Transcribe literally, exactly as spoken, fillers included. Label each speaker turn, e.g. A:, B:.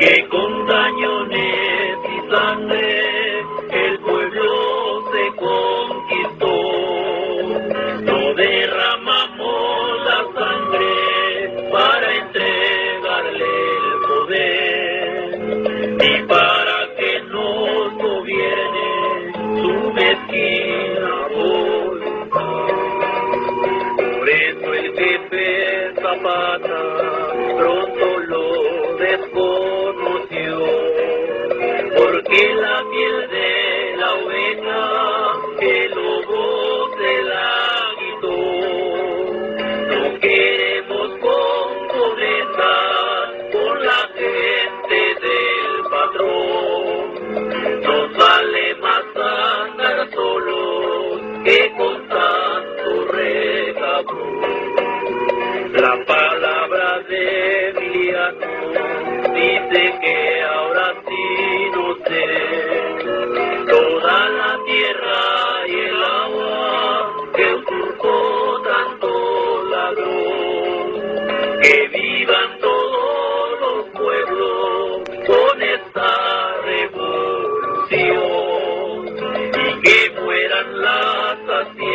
A: que con dañones y sangre el pueblo se conquistó. No derramamos la sangre para entregarle el poder y para que nos gobierne su mezquina voluntad. Por eso el jefe Zapata pronto lo desconoció, porque la piel de la oveja el lobo se la quitó. No queremos concomenzar con la gente del patrón. Nos vale más andar solos que con tanto recabrón. La palabra de Emiliano dice que ahora sí no sé toda la tierra y el agua que un turco tanto ladró. Que vivan todos los pueblos con esta revolución y que mueran las haciendas